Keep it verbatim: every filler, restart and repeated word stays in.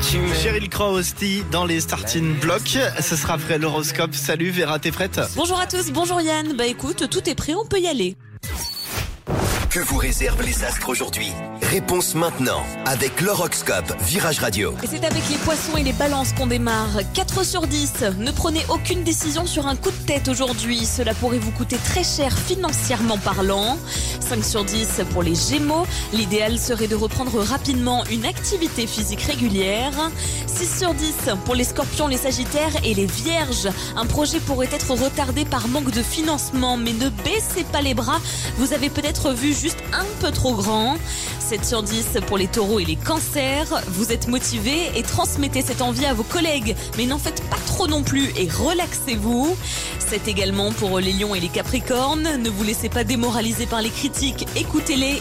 Cheryl Crow aussi dans les starting blocks. Ce sera après l'horoscope. Salut Vera, t'es prête? Bonjour à tous, bonjour Yann. Bah écoute, tout est prêt, on peut y aller. Que vous réservent les astres aujourd'hui? Réponse maintenant avec l'horoscope Virage Radio. Et c'est avec les poissons et les balances qu'on démarre. quatre sur dix. Ne prenez aucune décision sur un coup de tête aujourd'hui. Cela pourrait vous coûter très cher financièrement parlant. cinq sur dix pour les Gémeaux. L'idéal serait de reprendre rapidement une activité physique régulière. six sur dix pour les Scorpions, les Sagittaires et les Vierges. Un projet pourrait être retardé par manque de financement, mais ne baissez pas les bras. Vous avez peut-être vu juste un peu trop grand. sept sur dix pour les Taureaux et les Cancers. Vous êtes motivés et transmettez cette envie à vos collègues, mais n'en faites pas trop non plus et relaxez-vous. sept également pour les Lions et les Capricornes. Ne vous laissez pas démoraliser par les critiques, écoutez-les